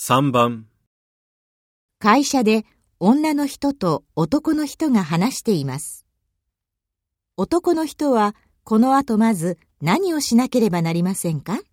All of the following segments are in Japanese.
3番。 会社で女の人と男の人が話しています。男の人はこの後まず何をしなければなりませんか？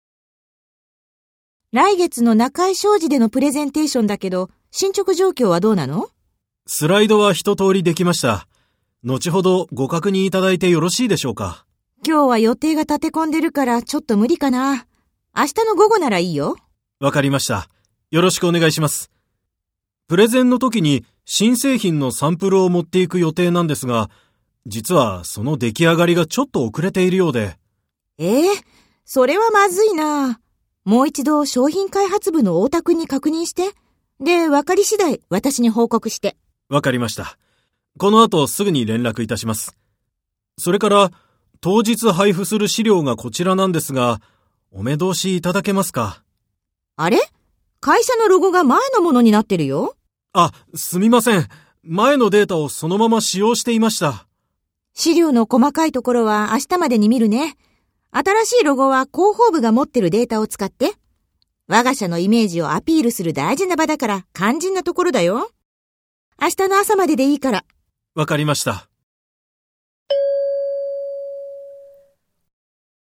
来月の中井商事でのプレゼンテーションだけど、進捗状況はどうなの？ スライドは一通りできました。後ほどご確認いただいてよろしいでしょうか？ 今日は予定が立て込んでるからちょっと無理かな。明日の午後ならいいよ。 わかりました。よろしくお願いします。プレゼンの時に新製品のサンプルを持っていく予定なんですが、実はその出来上がりがちょっと遅れているようで。 それはまずいな。もう一度商品開発部の太田くんに確認して。で、分かり次第私に報告して。 わかりました。この後すぐに連絡いたします。それから当日配布する資料がこちらなんですが、お目通しいただけますか？ あれ？会社のロゴが前のものになってるよ。 すみません。前のデータをそのまま使用していました。 資料の細かいところは明日までに見るね。新しいロゴは広報部が持ってるデータを使って。我が社のイメージをアピールする大事な場だから肝心なところだよ。明日の朝まででいいから。 わかりました。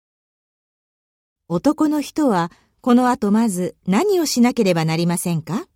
男の人はこの後まず何をしなければなりませんか？